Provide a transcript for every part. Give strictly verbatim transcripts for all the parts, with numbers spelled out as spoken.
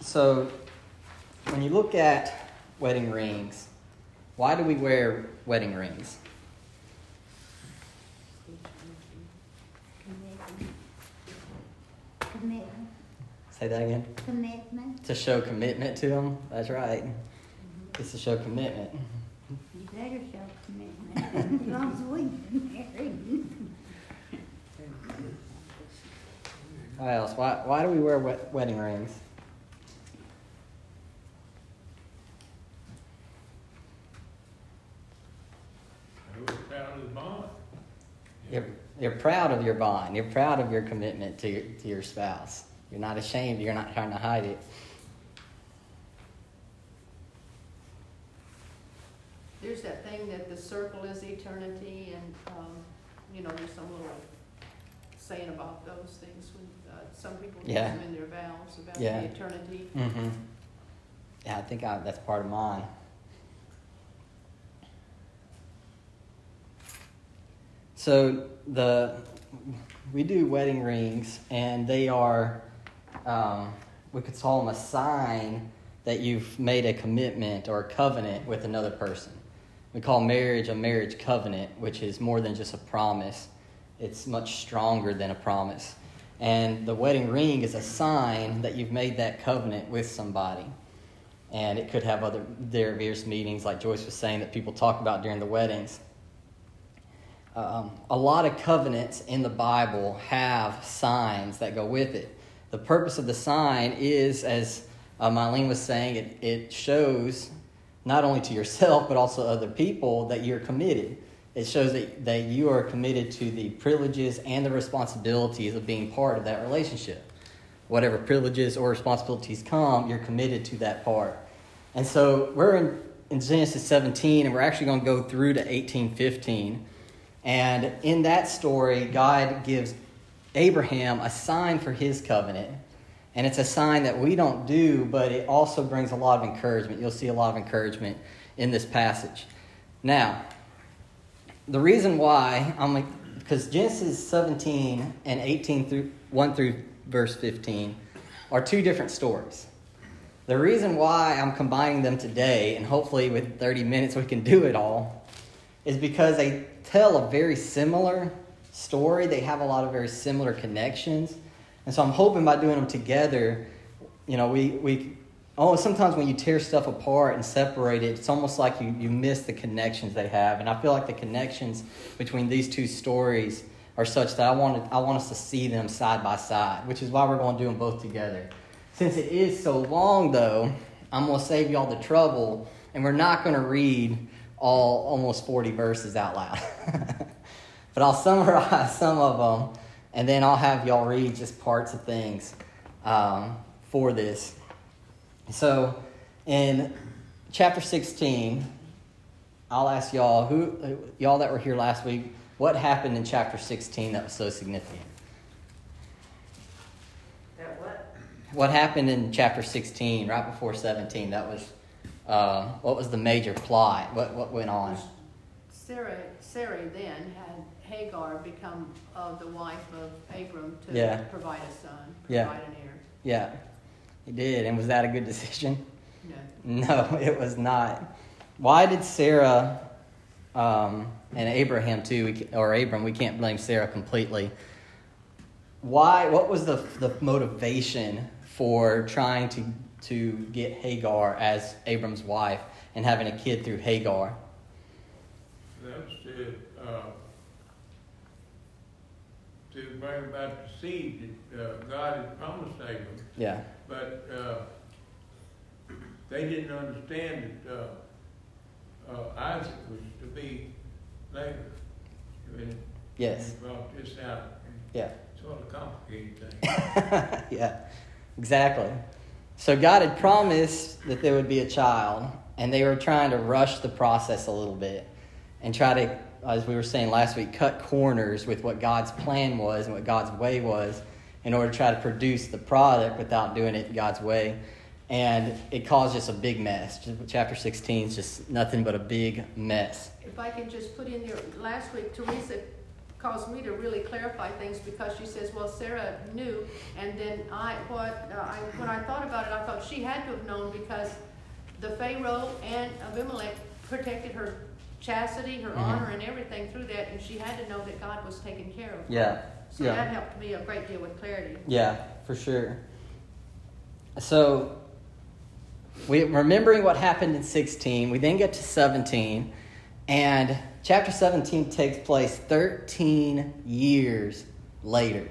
So, when you look at wedding rings, why do we wear wedding rings? Commitment. Say that again. Commitment. To show commitment to them. That's right. Mm-hmm. It's to show commitment. You better show commitment as long as we've been married. What else? Why, why do we wear wed- wedding rings? We're proud of the bond. You're, you're proud of your bond. You're proud of your commitment to your, to your spouse. You're not ashamed. You're not trying to hide it. There's that thing that the circle is eternity, and, um, you know, there's some little saying about those things when uh, some people use Yeah. them in their vows about Yeah. the eternity. Mm-hmm. Yeah, I think I, that's part of mine. So the we do wedding rings, and they are um, we could call them a sign that you've made a commitment or a covenant with another person. We call marriage a marriage covenant, which is more than just a promise. It's much stronger than a promise. And the wedding ring is a sign that you've made that covenant with somebody. And it could have other there are various meanings, like Joyce was saying, that people talk about during the weddings. Um, a lot of covenants in the Bible have signs that go with it. The purpose of the sign is, as uh, Mylene was saying, it, it shows not only to yourself but also other people that you're committed. It shows that, that you are committed to the privileges and the responsibilities of being part of that relationship. Whatever privileges or responsibilities come, you're committed to that part. And so we're in, in Genesis seventeen, and we're actually going to go through to eighteen fifteen. And in that story, God gives Abraham a sign for his covenant. And it's a sign that we don't do, but it also brings a lot of encouragement. You'll see a lot of encouragement in this passage. Now, the reason why, I'm like, because Genesis seventeen and eighteen through one through verse fifteen are two different stories. The reason why I'm combining them today, and hopefully with thirty minutes we can do it all, is because they tell a very similar story. They have a lot of very similar connections. And so I'm hoping by doing them together, you know, we, we oh, sometimes when you tear stuff apart and separate it, it's almost like you, you miss the connections they have. And I feel like the connections between these two stories are such that I want, to, I want us to see them side by side, which is why we're going to do them both together. Since it is so long, though, I'm going to save y'all the trouble, and we're not going to read all almost forty verses out loud. But I'll summarize some of them, and then I'll have y'all read just parts of things um, for this. So in chapter sixteen, I'll ask y'all, who y'all that were here last week, what happened in chapter sixteen that was so significant? That what? What happened in chapter sixteen, right before seventeen? That was, uh, what was the major plot? What what went on? Sarah, Sarah then had Hagar become uh, the wife of Abram to Yeah. provide a son, Yeah. provide an heir. Yeah, he did. And was that a good decision? No. No, it was not. Why did Sarah um, and Abraham too, we ca- or Abram, we can't blame Sarah completely. Why? What was the the motivation for trying to to get Hagar as Abram's wife and having a kid through Hagar? That was to, uh, to bring about the seed that uh, God had promised Abram. Yeah. But uh, they didn't understand that uh, uh, Isaac was to be later. When Yes. he brought this out. Yeah. Sort of complicated thing. Yeah, exactly. So God had promised that there would be a child, and they were trying to rush the process a little bit and try to, as we were saying last week, cut corners with what God's plan was and what God's way was in order to try to produce the product without doing it God's way. And it caused just a big mess. Chapter sixteen is just nothing but a big mess. If I can just put in there, last week Teresa caused me to really clarify things, because she says, well, Sarah knew, and then I, what, uh, I, when I thought about it, I thought she had to have known, because the Pharaoh and Abimelech protected her chastity, her Mhm. honor, and everything through that, and she had to know that God was taking care of her. Yeah. So Yeah. that helped me a great deal with clarity. Yeah, for sure. So, we remembering what happened in sixteen, we then get to seventeen, and chapter seventeen takes place thirteen years later.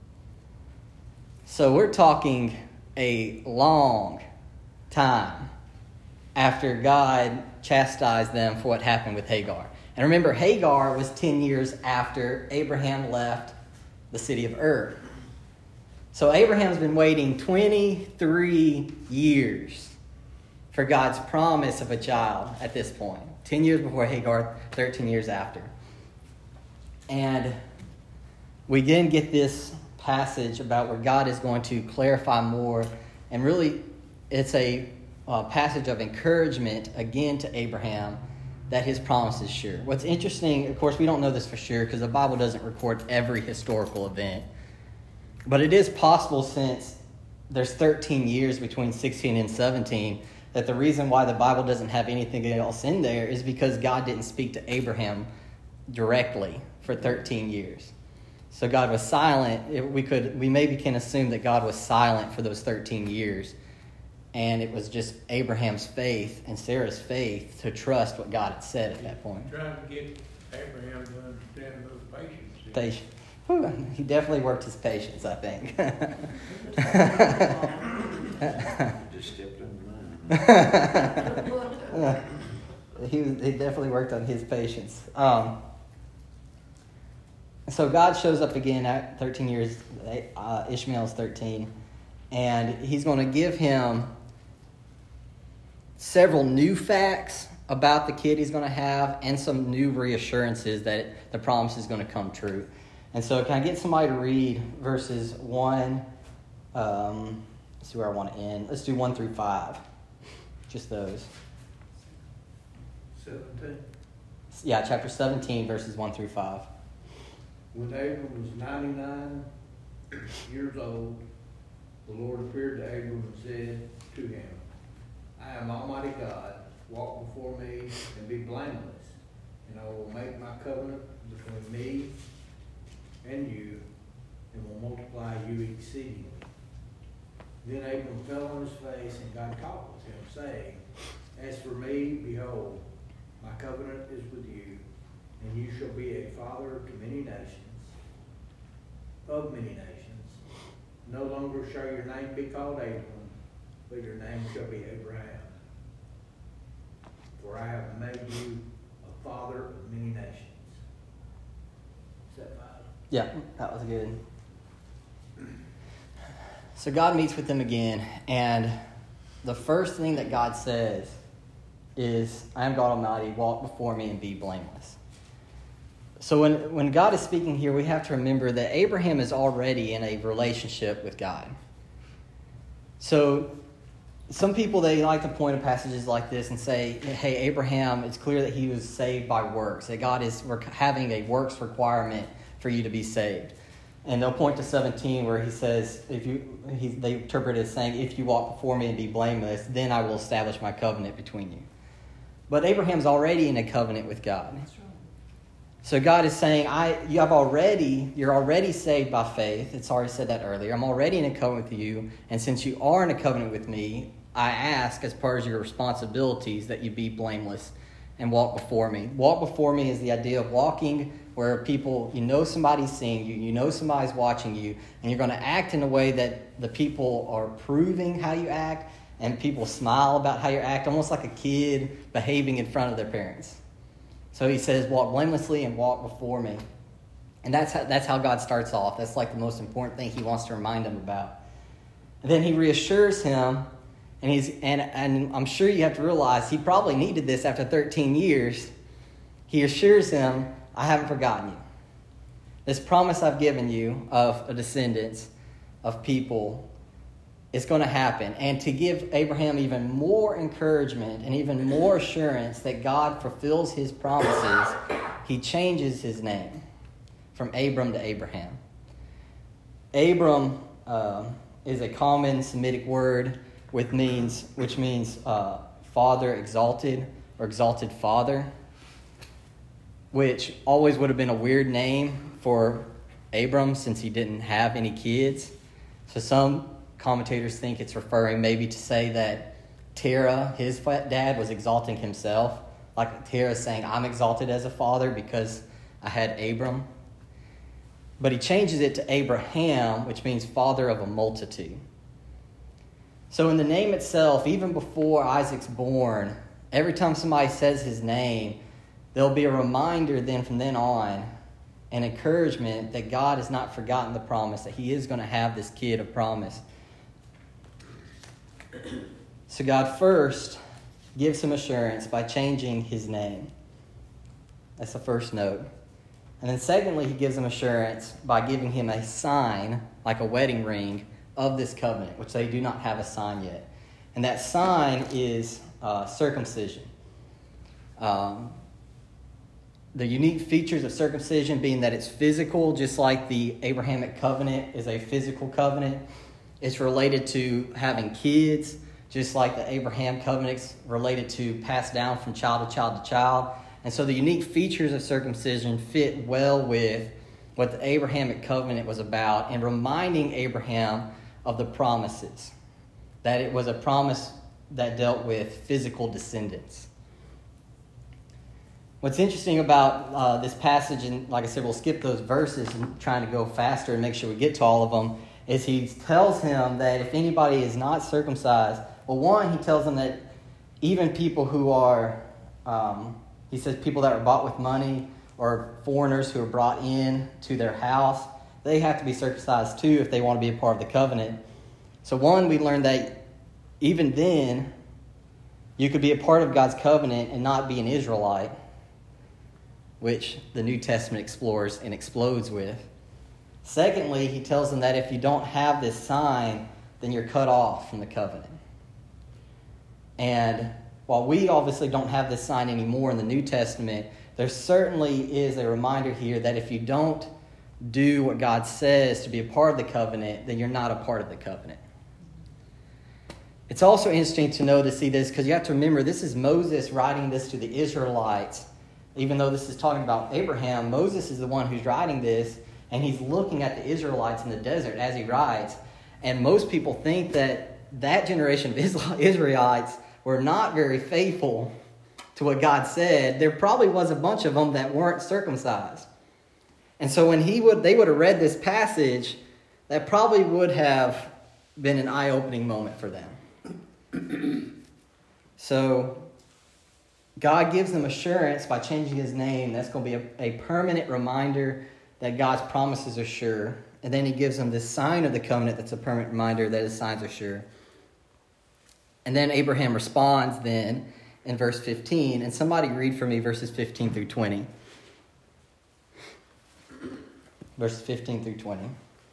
So we're talking a long time after God chastised them for what happened with Hagar. And remember, Hagar was ten years after Abraham left the city of Ur. So Abraham's been waiting twenty-three years for God's promise of a child at this point. ten years before Hagar, thirteen years after. And we then get this passage about where God is going to clarify more. And really, it's a uh, passage of encouragement again to Abraham that his promise is sure. What's interesting, of course, we don't know this for sure because the Bible doesn't record every historical event. But it is possible, since there's thirteen years between sixteen and seventeen, that the reason why the Bible doesn't have anything else in there is because God didn't speak to Abraham directly for thirteen years. So God was silent. We could, we maybe can assume that God was silent for those thirteen years. And it was just Abraham's faith and Sarah's faith to trust what God had said at that point. Trying to get Abraham to understand those patience. Patience. Whew, he definitely worked his patience, I think. Just stepped in line. he, was, he definitely worked on his patience. Um, so God shows up again at thirteen years. Uh, Ishmael's thirteen. And he's going to give him several new facts about the kid he's going to have and some new reassurances that the promise is going to come true. And so can I get somebody to read verses one, um, let's see where I want to end. Let's do one through five. Just those. Seventeen. Yeah, chapter seventeen, verses one through five. When Abram was ninety-nine years old, the Lord appeared to Abram and said to him, I am Almighty God, walk before me and be blameless, and I will make my covenant between me and you, and will multiply you exceedingly. Then Abram fell on his face, and God talked with him, saying, As for me, behold, my covenant is with you, and you shall be a father to many nations, of many nations. No longer shall your name be called Abram, but your name shall be Abraham. For I have made you a father of many nations. Is that five? Yeah, that was good. So God meets with them again, and the first thing that God says is, I am God Almighty, walk before me and be blameless. So when, when God is speaking here, we have to remember that Abraham is already in a relationship with God. So some people, they like to point to passages like this and say, hey, Abraham, it's clear that he was saved by works, that God is having a works requirement for you to be saved. And they'll point to seventeen where he says, if you, he, they interpret it as saying, if you walk before me and be blameless, then I will establish my covenant between you. But Abraham's already in a covenant with God. That's right. So God is saying, I, you have already, you're already saved by faith. It's already said that earlier. I'm already in a covenant with you. And since you are in a covenant with me, I ask as part of your responsibilities that you be blameless and walk before me. Walk before me is the idea of walking where people, you know somebody's seeing you, you know somebody's watching you, and you're going to act in a way that the people are approving how you act, and people smile about how you act, almost like a kid behaving in front of their parents. So he says, walk blamelessly and walk before me. And that's how, that's how God starts off. That's like the most important thing he wants to remind him about. And then he reassures him, and he's and, and I'm sure you have to realize he probably needed this after thirteen years. He assures him, I haven't forgotten you. This promise I've given you of a descendants, of people, it's going to happen. And to give Abraham even more encouragement and even more assurance that God fulfills his promises, he changes his name. from Abram to Abraham. Abram uh, is a common Semitic word with means, which means uh, father exalted or exalted father, which always would have been a weird name for Abram since he didn't have any kids. So some commentators think it's referring maybe to say that Terah, his dad, was exalting himself. Like Terah saying, I'm exalted as a father because I had Abram. But he changes it to Abraham, which means father of a multitude. So in the name itself, even before Isaac's born, every time somebody says his name, there'll be a reminder then from then on, an encouragement that God has not forgotten the promise, that he is going to have this kid of promise. So God first gives him assurance by changing his name. That's the first note. And then secondly, he gives him assurance by giving him a sign, like a wedding ring, of this covenant, which they do not have a sign yet. And that sign is uh, circumcision. Um, the unique features of circumcision being that it's physical, just like the Abrahamic covenant is a physical covenant. It's related to having kids, just like the Abraham covenant's related to pass down from child to child to child. And so the unique features of circumcision fit well with what the Abrahamic covenant was about, and reminding Abraham of the promises, that it was a promise that dealt with physical descendants. What's interesting about uh, this passage, and like I said, we'll skip those verses and trying to go faster and make sure we get to all of them, is he tells him that if anybody is not circumcised, well, one, he tells them that even people who are, um, he says people that are bought with money or foreigners who are brought in to their house, they have to be circumcised too if they want to be a part of the covenant. So one, we learned that even then, you could be a part of God's covenant and not be an Israelite, which the New Testament explores and explodes with. Secondly, he tells them that if you don't have this sign, then you're cut off from the covenant. And while we obviously don't have this sign anymore in the New Testament, there certainly is a reminder here that if you don't do what God says to be a part of the covenant, then you're not a part of the covenant. It's also interesting to know to see this, because you have to remember this is Moses writing this to the Israelites. Even though this is talking about Abraham, Moses is the one who's writing this, and he's looking at the Israelites in the desert as he writes. And most people think that that generation of Israelites were not very faithful to what God said. There probably was a bunch of them that weren't circumcised. And so when he would, they would have read this passage, that probably would have been an eye-opening moment for them. So God gives them assurance by changing his name. That's going to be a, a permanent reminder that God's promises are sure. And then he gives them this sign of the covenant that's a permanent reminder that his signs are sure. And then Abraham responds then in verse fifteen. And somebody read for me verses fifteen through twenty. Verses fifteen through twenty.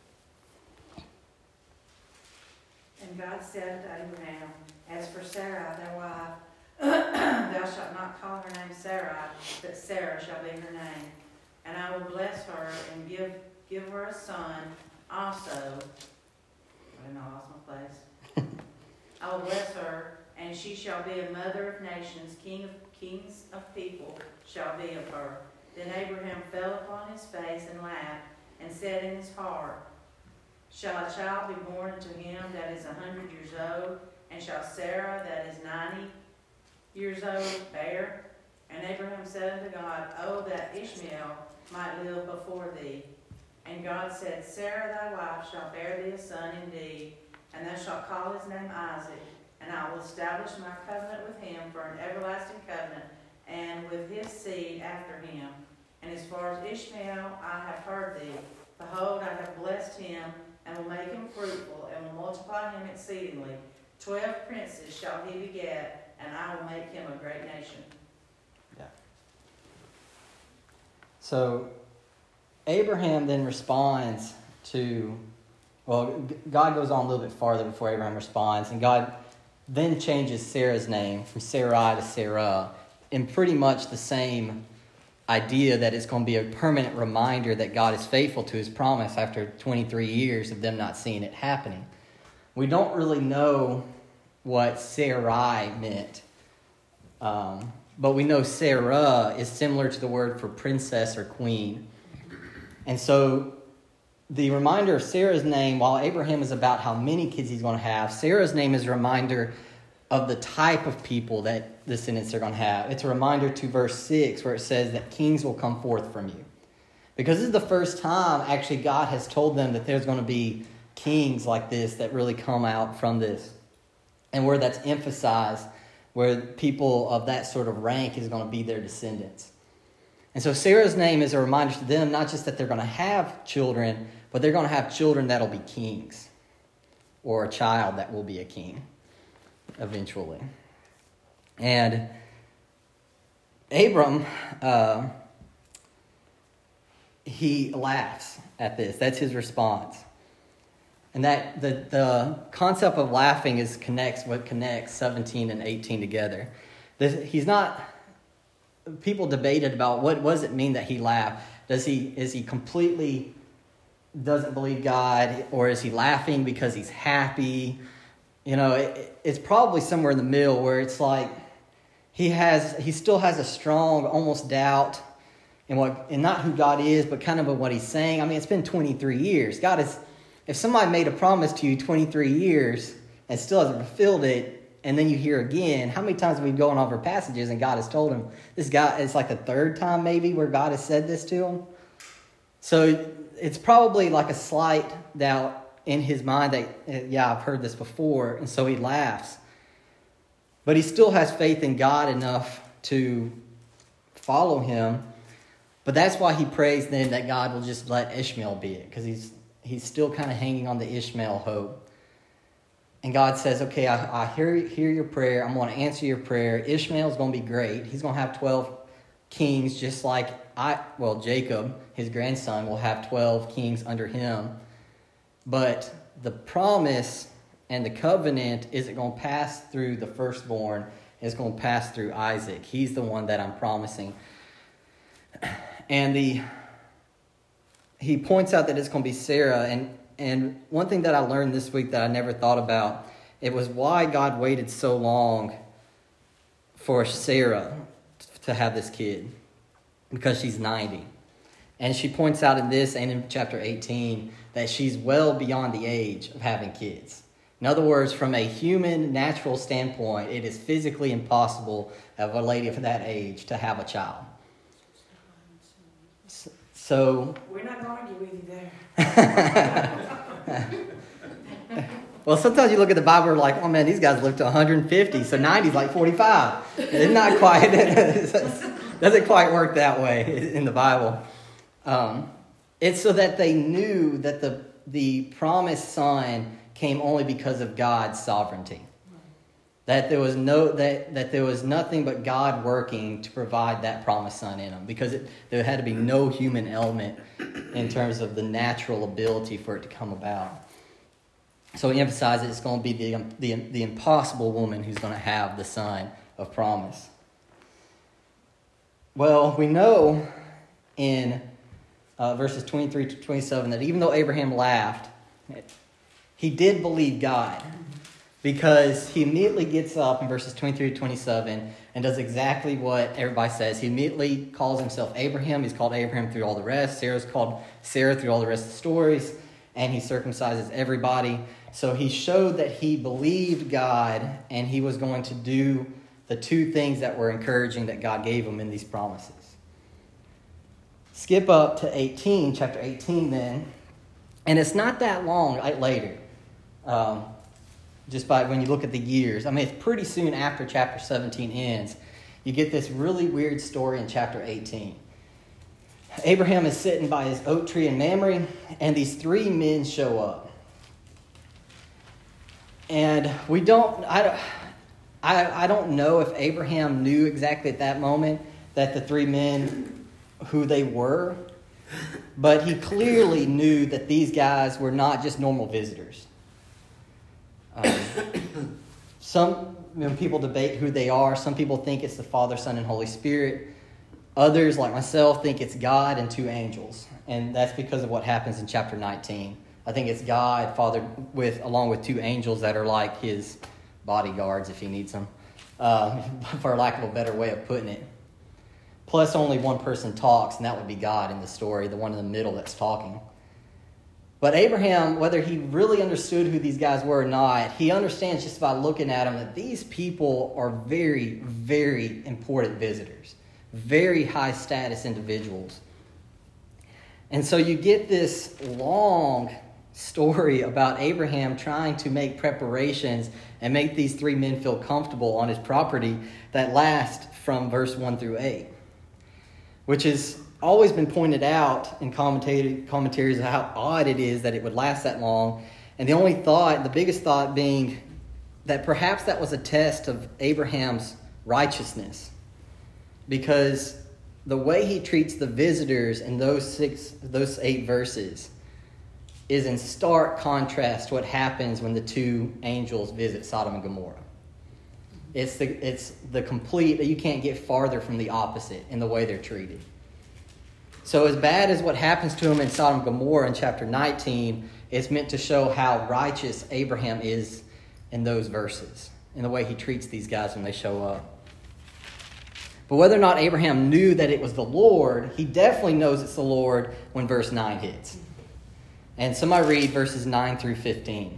And God said to Abraham, as for Sarah, thy wife, thou shalt not call her name Sarai, but Sarah shall be her name. And I will bless her and give give her a son also. I don't know, I lost my place. I will bless her, and she shall be a mother of nations, king of kings of people shall be of her. Then Abraham fell upon his face and laughed, and said in his heart, shall a child be born unto him that is a hundred years old, and shall Sarah that is ninety years old bear? And Abraham said unto God, oh, that Ishmael might live before thee. And God said, Sarah thy wife shall bear thee a son indeed, and thou shalt call his name Isaac, and I will establish my covenant with him for an everlasting covenant, and with his seed after him. And as far as Ishmael, I have heard thee. Behold, I have blessed him, and will make him fruitful, and will multiply him exceedingly. Twelve princes shall he beget, and I will make him a great nation. Yeah. So Abraham then responds to, well, God goes on a little bit farther before Abraham responds, and God then changes Sarah's name from Sarai to Sarah in pretty much the same idea that it's going to be a permanent reminder that God is faithful to his promise after twenty-three years of them not seeing it happening. We don't really know what Sarai meant, um, but we know Sarah is similar to the word for princess or queen. And so the reminder of Sarah's name, while Abraham is about how many kids he's going to have, Sarah's name is a reminder of the type of people that the descendants are going to have. It's a reminder to verse six where it says that kings will come forth from you. Because this is the first time actually God has told them that there's going to be kings like this that really come out from this. And where that's emphasized, where people of that sort of rank is going to be their descendants. And so Sarah's name is a reminder to them, not just that they're going to have children, but they're going to have children that'll be kings, or a child that will be a king eventually. And Abram, uh, he laughs at this. That's his response. And that the, the concept of laughing is connects what connects seventeen and eighteen together. This, he's not... People debated about what, what does it mean that he laughed. Does he is he completely doesn't believe God, or is he laughing because he's happy? You know, it, it's probably somewhere in the middle where it's like he has he still has a strong almost doubt in what and not who God is, but kind of what he's saying. I mean, it's been twenty-three years. God is if somebody made a promise to you twenty-three years and still hasn't fulfilled it. And then you hear again, how many times have we gone over passages and God has told him, this guy, it's like the third time maybe where God has said this to him. So it's probably like a slight doubt in his mind that, yeah, I've heard this before. And so he laughs. But he still has faith in God enough to follow him. But that's why he prays then that God will just let Ishmael be it. Because he's, he's still kind of hanging on the Ishmael hope. And God says, okay, I, I hear, hear your prayer. I'm going to answer your prayer. Ishmael's going to be great. He's going to have twelve kings just like I, well, Jacob, his grandson, will have twelve kings under him. But the promise and the covenant isn't going to pass through the firstborn. It's going to pass through Isaac. He's the one that I'm promising. And the he points out that it's going to be Sarah. And And one thing that I learned this week that I never thought about, it was why God waited so long for Sarah to have this kid. Because she's ninety. And she points out in this and in chapter eighteen that she's well beyond the age of having kids. In other words, from a human, natural standpoint, it is physically impossible of a lady of that age to have a child. So... We're not going to argue with you there. Well, sometimes you look at the Bible and like, oh man, these guys live to one hundred fifty, so ninety is like forty-five. It's not quite, it doesn't quite work that way in the Bible. Um, it's so that they knew that the the promised son came only because of God's sovereignty. That there was no that, that there was nothing but God working to provide that promised son in them, because it, there had to be no human element in terms of the natural ability for it to come about. So he emphasizes it's going to be the the, the impossible woman who's going to have the son of promise. Well, we know in uh, verses twenty-three to twenty-seven that even though Abraham laughed, he did believe God. Because he immediately gets up in verses twenty-three to twenty-seven and does exactly what everybody says. He immediately calls himself Abraham. He's called Abraham through all the rest. Sarah's called Sarah through all the rest of the stories. And he circumcises everybody. So he showed that he believed God and he was going to do the two things that were encouraging that God gave him in these promises. Skip up to eighteen, chapter eighteen then. And it's not that long later. Um... Just by when you look at the years. I mean, it's pretty soon after chapter seventeen ends. You get this really weird story in chapter eighteen. Abraham is sitting by his oak tree in Mamre, and these three men show up. And we don't, I don't, I, I don't know if Abraham knew exactly at that moment that the three men, who they were, but he clearly knew that these guys were not just normal visitors. Um, some you know, people debate who they are. Some people think it's the Father, Son, and Holy Spirit. Others, like myself, think it's God and two angels. And that's because of what happens in chapter nineteen. I think it's God fathered with, along with two angels that are like his bodyguards if he needs them, uh, for lack of a better way of putting it. Plus only one person talks, and that would be God in the story, the one in the middle that's talking. But Abraham, whether he really understood who these guys were or not, he understands just by looking at them that these people are very, very important visitors, very high status individuals. And so you get this long story about Abraham trying to make preparations and make these three men feel comfortable on his property that last from verse one through eight, which has always been pointed out in commentaries of how odd it is that it would last that long. And the only thought, the biggest thought being that perhaps that was a test of Abraham's righteousness, because the way he treats the visitors in those six, those eight verses is in stark contrast to what happens when the two angels visit Sodom and Gomorrah. It's the, it's the complete, you can't get farther from the opposite in the way they're treated. So as bad as what happens to them in Sodom and Gomorrah in chapter nineteen, it's meant to show how righteous Abraham is in those verses, in the way he treats these guys when they show up. But whether or not Abraham knew that it was the Lord, he definitely knows it's the Lord when verse nine hits. And somebody read verses nine through fifteen.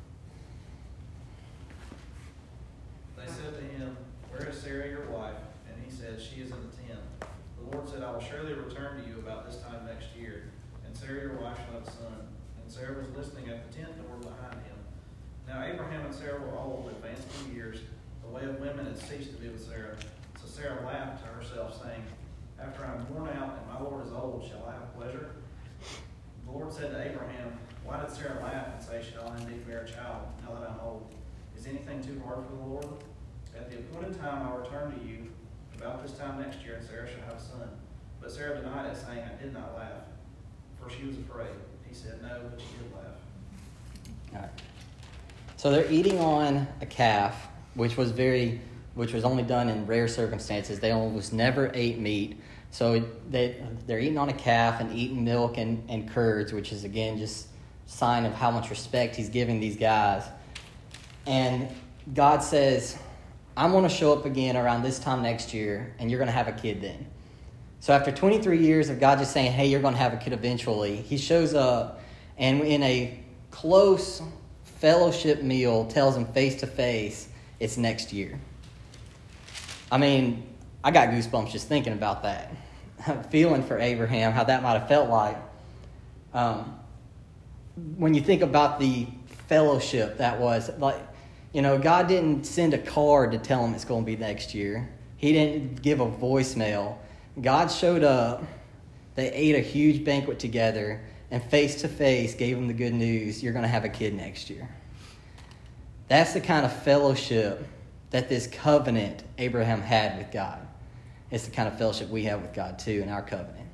They said to him, "Where is Sarah your wife?" And he said, "She is in the tent." The Lord said, "I will surely return to you about this time next year, and Sarah your wife shall have a son." And Sarah was listening at the tent door behind him. Now Abraham and Sarah were old, advanced in years. The way of women had ceased to be with Sarah. So Sarah laughed to herself, saying, "After I am worn out and my Lord is old, shall I have pleasure?" The Lord said to Abraham, "Why did Sarah laugh and say, 'Shall I indeed bear a child, now that I'm old?' Is anything too hard for the Lord? At the appointed time I will return to you, about this time next year, and Sarah shall have a son." But Sarah denied it, saying, "I did not laugh," for she was afraid. He said, "No, but she did laugh." All right. So they're eating on a calf, which was very, which was only done in rare circumstances. They almost never ate meat. So they, they're eating on a calf and eating milk and, and curds, which is, again, just a sign of how much respect he's giving these guys. And God says, "I'm going to show up again around this time next year, and you're going to have a kid then." So after twenty-three years of God just saying, "Hey, you're going to have a kid eventually," he shows up and in a close fellowship meal tells him face to face it's next year. I mean, I got goosebumps just thinking about that. Feeling for Abraham, how that might have felt like. Um, when you think about the fellowship that was, like, you know, God didn't send a card to tell him it's going to be next year. He didn't give a voicemail. God showed up. They ate a huge banquet together, and face to face gave him the good news: you're going to have a kid next year. That's the kind of fellowship that this covenant Abraham had with God. It's the kind of fellowship we have with God too in our covenant.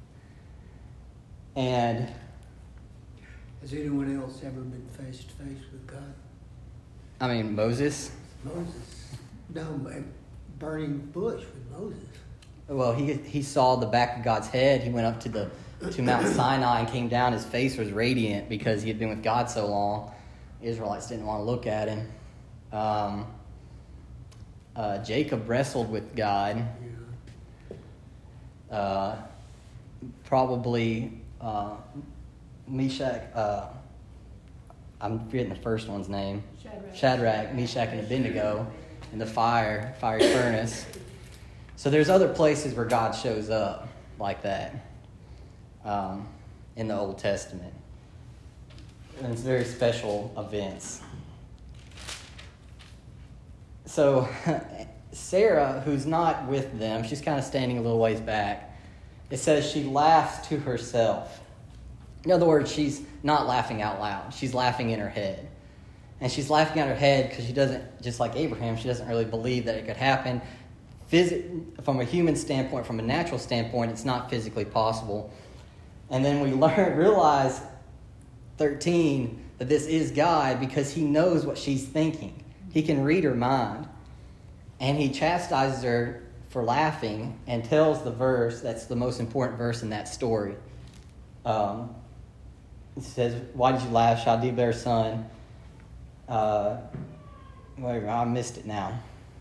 And has anyone else ever been face to face with God? I mean, Moses. Moses. No, a burning bush with Moses. Well, he he saw the back of God's head. He went up to the to Mount Sinai and came down. His face was radiant because he had been with God so long. Israelites didn't want to look at him. Um, uh, Jacob wrestled with God. Uh, probably uh, Meshach. Uh, I'm forgetting the first one's name. Shadrach. Shadrach, Meshach, and Abednego in the fire, fiery furnace. So there's other places where God shows up like that um, in the Old Testament. And it's very special events. So Sarah, who's not with them, she's kind of standing a little ways back. It says she laughs to herself. In other words, she's not laughing out loud. She's laughing in her head. And she's laughing out her head because she doesn't, just like Abraham, she doesn't really believe that it could happen. Physi- from a human standpoint, from a natural standpoint, it's not physically possible. And then we learn, realize, thirteen, that this is God because he knows what she's thinking. He can read her mind. And he chastises her for laughing and tells the verse that's the most important verse in that story. Um, it says, "Why did you laugh? Shall I bear son?" Uh, whatever, I missed it now.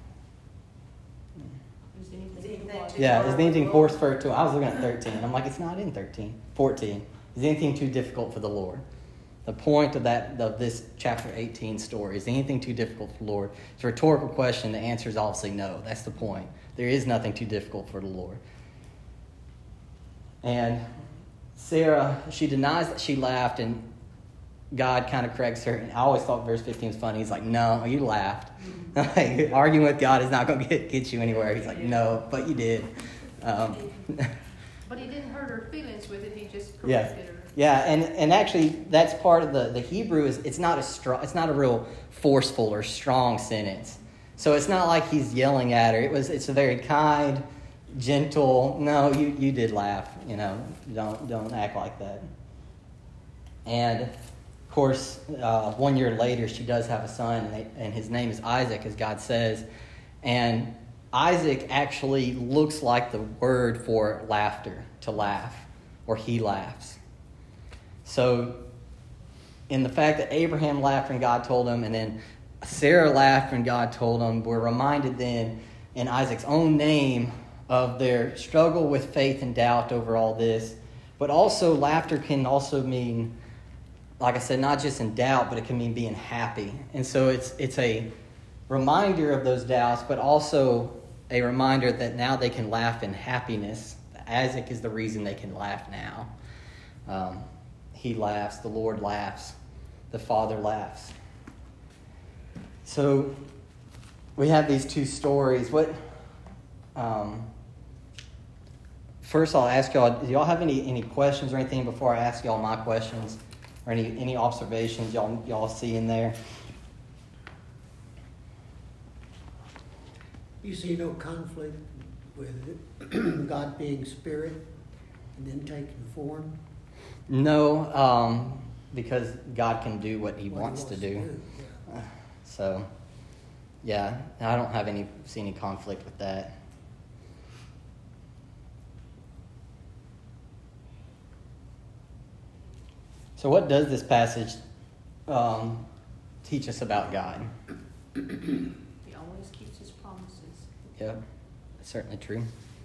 Is anything Is anything too too Yeah, hard is for anything the forced Lord? for to? I was looking at thirteen. I'm like, it's not in thirteen. fourteen. Is anything too difficult for the Lord? The point of that of this chapter eighteen story is anything too difficult for the Lord? It's a rhetorical question. The answer is obviously no. That's the point. There is nothing too difficult for the Lord. And Sarah, she denies that she laughed, and God kind of corrects her. And I always thought verse fifteen was funny. He's like, "No, you laughed." Like, arguing with God is not going to get get you anywhere. He's like, "No, but you did." Um, But he didn't hurt her feelings with it, he just Yeah. corrected her. Yeah, and, and actually that's part of the, the Hebrew is it's not a strong, it's not a real forceful or strong sentence. So it's not like he's yelling at her. It was it's a very kind, gentle, no, you, you did laugh, you know, don't don't act like that. And of course, uh, one year later she does have a son, and, they, and his name is Isaac, as God says. And Isaac actually looks like the word for laughter, to laugh, or he laughs. So, in the fact that Abraham laughed when God told him, and then Sarah laughed when God told him, we're reminded then in Isaac's own name of their struggle with faith and doubt over all this. But also, laughter can also mean, like I said, not just in doubt, but it can mean being happy. And so it's it's a reminder of those doubts, but also a reminder that now they can laugh in happiness. Isaac is the reason they can laugh now. Um, he laughs, the Lord laughs, the Father laughs. So we have these two stories. What? Um, first, I'll ask y'all. Do y'all have any, any questions or anything before I ask y'all my questions, or any any observations y'all y'all see in there? You see no conflict with God being spirit and then taking form? No, um, because God can do what He What wants to do. yeah. So, yeah, I don't have any see any conflict with that. So, what does this passage um, teach us about God? He always keeps his promises. Yep, that's certainly true.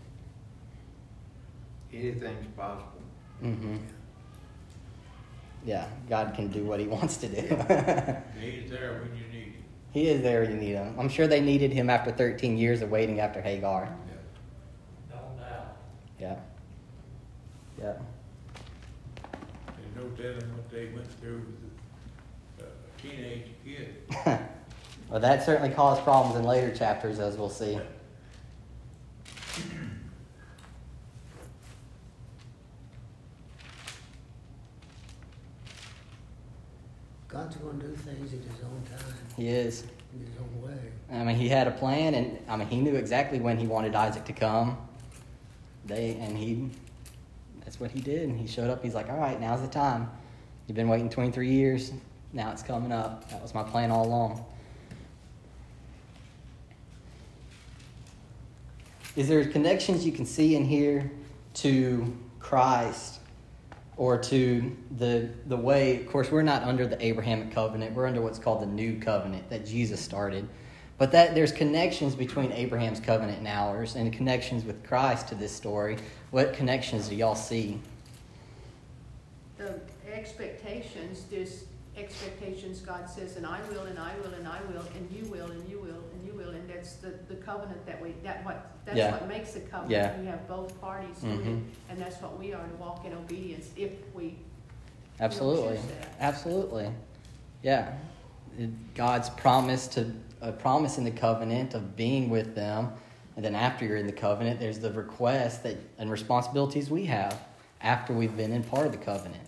Anything's possible. Mm-hmm. Yeah, God can do what He wants to do. He's there when you need him. He is there when you need Him. I'm sure they needed Him after thirteen years of waiting after Hagar. No doubt. Yeah. Yeah. There's no telling what they went through with a teenage kid. Well, that certainly caused problems in later chapters, as we'll see. God's going to do things in His own time, He is. in His own way. I mean, He had a plan, and I mean, He knew exactly when He wanted Isaac to come. They and He, that's what He did. And He showed up. He's like, "All right, now's the time. You've been waiting twenty-three years. Now it's coming up. That was my plan all along." Is there connections you can see in here to Christ or to the the way? Of course, we're not under the Abrahamic covenant. We're under what's called the new covenant that Jesus started. But that there's connections between Abraham's covenant and ours, and connections with Christ to this story. What connections do y'all see? The expectations, there's expectations God says, and I will, and I will, and I will, and you will, and you will, and you will, and that's the, the covenant that we, that what, that's Yeah. what makes a covenant. Yeah. You have both parties doing Mhm. it, and that's what we are, to walk in obedience if we Absolutely. choose that. Absolutely. Yeah. It- God's promise to a promise in the covenant of being with them, and then after you're in the covenant, there's the request that and responsibilities we have after we've been in part of the covenant.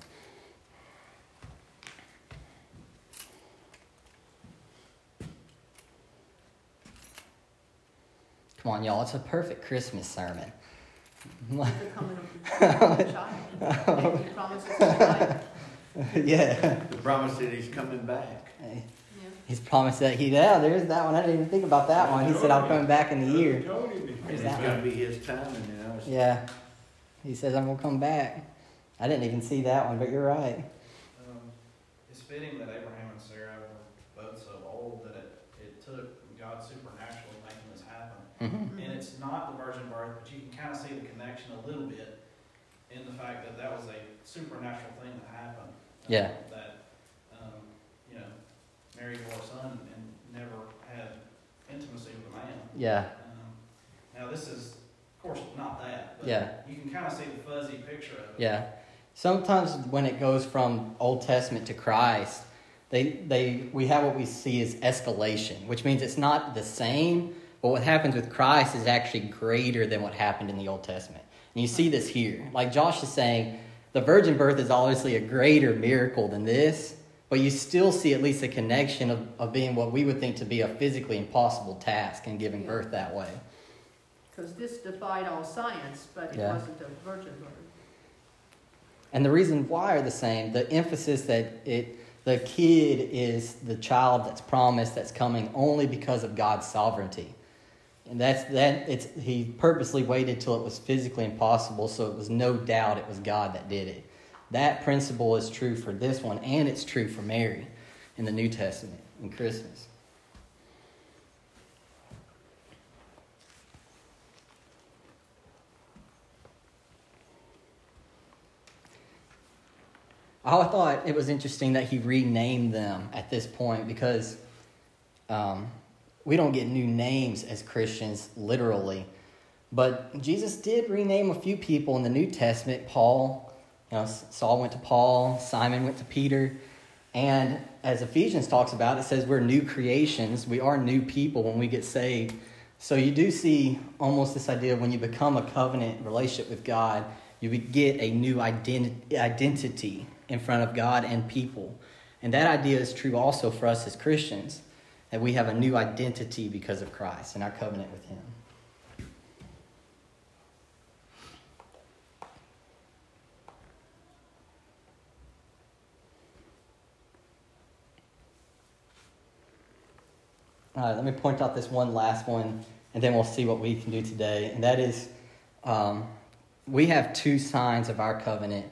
Come on, y'all, it's a perfect Christmas sermon. the coming of the child. He promises his life. Yeah. The promise that He's coming back. Hey. Yeah. He's promised that he, yeah, there's that one. I didn't even think about that one. He said, I'll come back in the year. Told him he's And Where's it's that gonna one? be his timing now. It's- Yeah. He says, I'm going to come back. I didn't even see that one, but you're right. Um, it's fitting that Abraham and Sarah were both so old that it, it took God supernaturally making this happen. Mm-hmm. And it's not the virgin birth, but you can kind of see the connection a little bit in the fact that that was a supernatural thing that happened. Um, Yeah. That, um, you know, Mary bore a son and never had intimacy with a man. Yeah. Um, now this is, of course, not that, but Yeah. you can kind of see the fuzzy picture of it. Yeah. Sometimes when it goes from Old Testament to Christ, they they we have what we see as escalation, which means it's not the same, but what happens with Christ is actually greater than what happened in the Old Testament. And you see this here. Like Josh is saying, the virgin birth is obviously a greater miracle than this, but you still see at least a connection of, of being what we would think to be a physically impossible task and giving birth that way. Because this defied all science, but it Yeah. wasn't a virgin birth. And the reason why are the same. The emphasis that it the kid is the child that's promised, that's coming only because of God's sovereignty. And that's that it's he purposely waited till it was physically impossible, so it was no doubt it was God that did it. That principle is true for this one, and it's true for Mary in the New Testament in Christmas. I thought it was interesting that he renamed them at this point because um, we don't get new names as Christians, literally. But Jesus did rename a few people in the New Testament. Paul, you know, Saul went to Paul, Simon went to Peter. And as Ephesians talks about, it says we're new creations. We are new people when we get saved. So you do see almost this idea of when you become a covenant relationship with God, you would get a new identi- identity in front of God and people. And that idea is true also for us as Christians, that we have a new identity because of Christ and our covenant with Him. All right, let me point out this one last one, and then we'll see what we can do today. And that is, um, we have two signs of our covenant,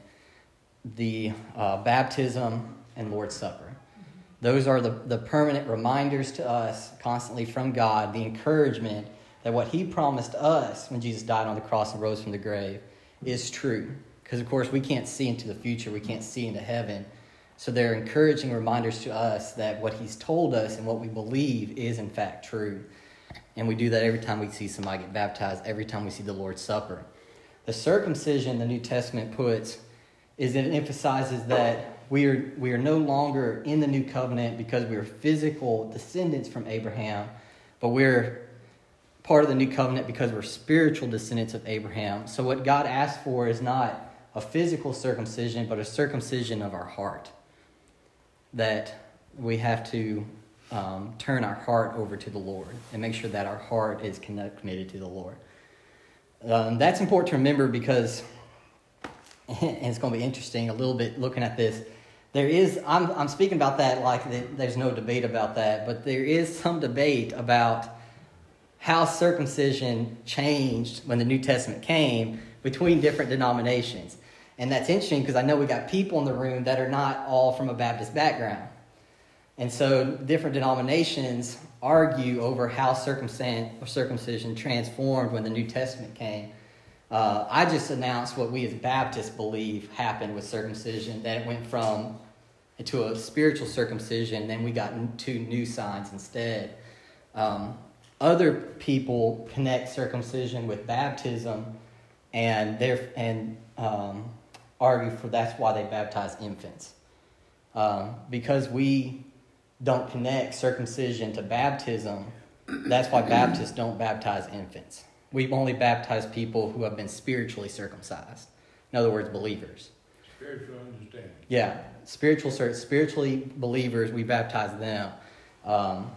the uh, baptism and Lord's Supper. Those are the, the permanent reminders to us constantly from God, the encouragement that what He promised us when Jesus died on the cross and rose from the grave is true. Because, of course, we can't see into the future. We can't see into heaven. So they're encouraging reminders to us that what He's told us and what we believe is, in fact, true. And we do that every time we see somebody get baptized, every time we see the Lord's Supper. The circumcision the New Testament puts is that it emphasizes that we are, we are no longer in the new covenant because we are physical descendants from Abraham, but we're part of the new covenant because we're spiritual descendants of Abraham. So what God asks for is not a physical circumcision, but a circumcision of our heart. That we have to um, turn our heart over to the Lord and make sure that our heart is committed to the Lord. Um, that's important to remember because, and it's going to be interesting a little bit looking at this. There is, I'm, I'm speaking about that like there's no debate about that, but there is some debate about how circumcision changed when the New Testament came between different denominations. And that's interesting because I know we got people in the room that are not all from a Baptist background. And so different denominations argue over how circumcision, or circumcision transformed when the New Testament came. Uh, I just announced what we as Baptists believe happened with circumcision, that it went from to a spiritual circumcision, then we got two new signs instead. Um, other people connect circumcision with baptism and they're, and um, argue for that's why they baptize infants. Um, because we don't connect circumcision to baptism, that's why Baptists don't baptize infants. We only baptize people who have been spiritually circumcised. In other words, believers. Spiritual understanding. Yeah, spiritual, spiritually believers, we baptize them. Um,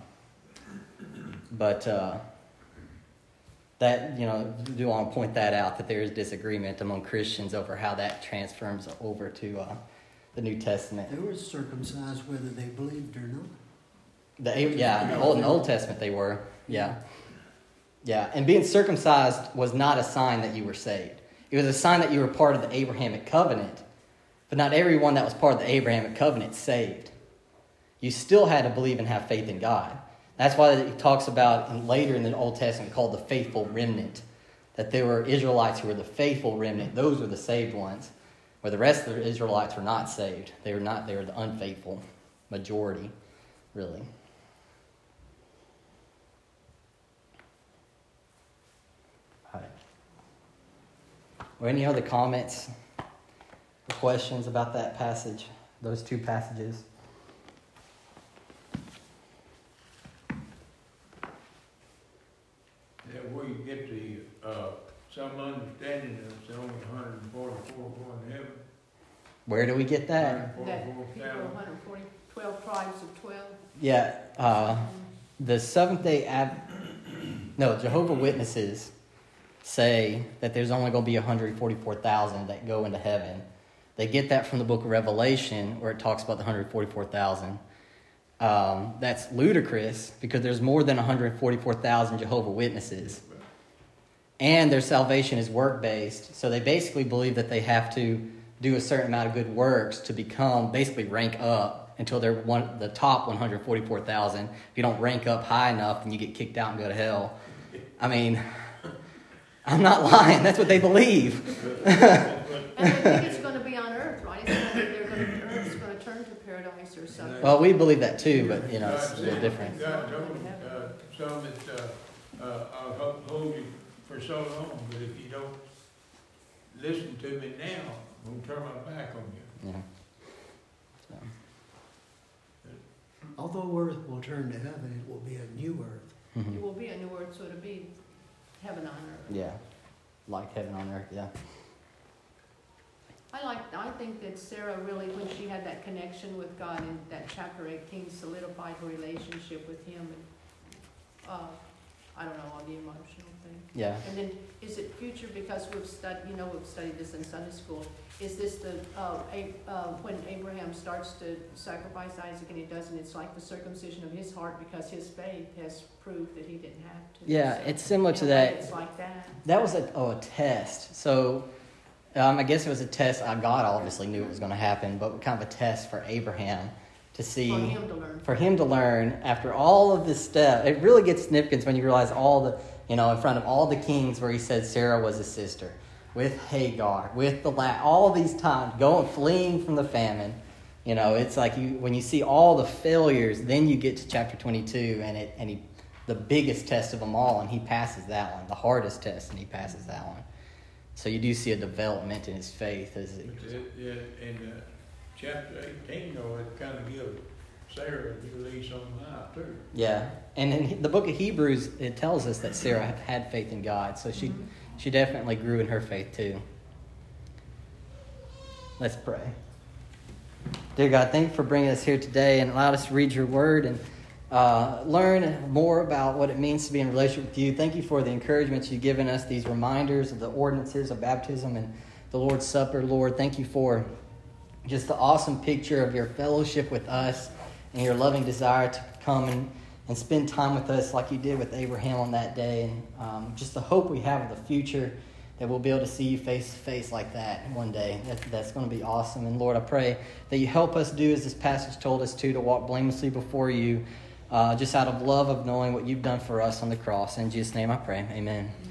but uh, that, you know, I do want to point that out, that there is disagreement among Christians over how that transfers over to uh, the New Testament. They were circumcised whether they believed or not. The yeah, in the Old, in the Old Testament they were. Yeah. Yeah. And being circumcised was not a sign that you were saved. It was a sign that you were part of the Abrahamic covenant. But not everyone that was part of the Abrahamic covenant saved. You still had to believe and have faith in God. That's why it talks about in, later in the Old Testament called the faithful remnant. That there were Israelites who were the faithful remnant. Those were the saved ones. Where the rest of the Israelites were not saved. They were not. They were the unfaithful majority, really. All right. Or any other comments or questions about that passage? Those two passages? Yeah, where you get the, uh, some understanding that it's only one hundred forty-four going to heaven. Where do we get that? That one hundred forty-four people, thousand. one hundred forty, twelve tribes of twelve. Yeah. Uh, the Seventh Day Ad... No, Jehovah's Witnesses say that there's only going to be one hundred forty-four thousand that go into heaven. They get that from the book of Revelation, where it talks about the one hundred forty-four thousand. Um, that's ludicrous, because there's more than one hundred forty-four thousand Jehovah's Witnesses. And their salvation is work-based, so they basically believe that they have to do a certain amount of good works to become, basically rank up until they're one the top one hundred forty-four thousand. If you don't rank up high enough, then you get kicked out and go to hell. I mean, I'm not lying. That's what they believe. And they think it's going to be on earth, right? It's going to, they're going to, earth's going to turn to paradise or something. Well, we believe that too, but, you know, it's a little different. God told uh, some that, uh, uh, I'll ho- hold you for so long, but if you don't listen to me now, I'm gonna turn my back on you. Yeah. So, Although earth will turn to heaven, it will be a new earth. mhm. It will be a new earth, so it'll be heaven on earth. Yeah. Like heaven on earth, yeah. I like, I think that Sarah really, when she had that connection with God in that chapter eighteen, solidified her relationship with Him, and, uh, I don't know, on the emotional thing. Yeah. And then, is it future, because we've studied, you know, we've studied this in Sunday school, is this the, uh, A- uh, when Abraham starts to sacrifice Isaac and he doesn't, it's like the circumcision of his heart because his faith has proved that he didn't have to. Yeah, So, it's similar in to a way, that. It's like that. That was a, oh, a test. So, um, I guess it was a test. Uh, God obviously knew it was going to happen, but kind of a test for Abraham to see. For him to learn. For him to learn after all of this stuff. It really gets significant when you realize all the, you know, in front of all the kings where he said Sarah was his sister, with Hagar, with the lad, all these times going fleeing from the famine. You know, it's like you when you see all the failures, then you get to chapter twenty-two, and it and he, the biggest test of them all, and he passes that one, the hardest test, and he passes that one. So you do see a development in his faith as it, But it, it, in uh, chapter eighteen, though, it kind of gives Sarah a new lease on life too. yeah. And in the book of Hebrews, it tells us that Sarah had faith in God, so she Mhm. she definitely grew in her faith too. Let's pray. Dear God, thank you for bringing us here today and allowed us to read your word and uh, learn more about what it means to be in relationship with you. Thank you for the encouragement you've given us, these reminders of the ordinances of baptism and the Lord's Supper. Lord, thank you for just the awesome picture of your fellowship with us and your loving desire to come and, and spend time with us like you did with Abraham on that day. And um, just the hope we have of the future, that we'll be able to see you face to face like that one day. That, that's going to be awesome. And Lord, I pray that you help us do as this passage told us to, to walk blamelessly before you, uh, just out of love of knowing what you've done for us on the cross. In Jesus' name I pray. Amen.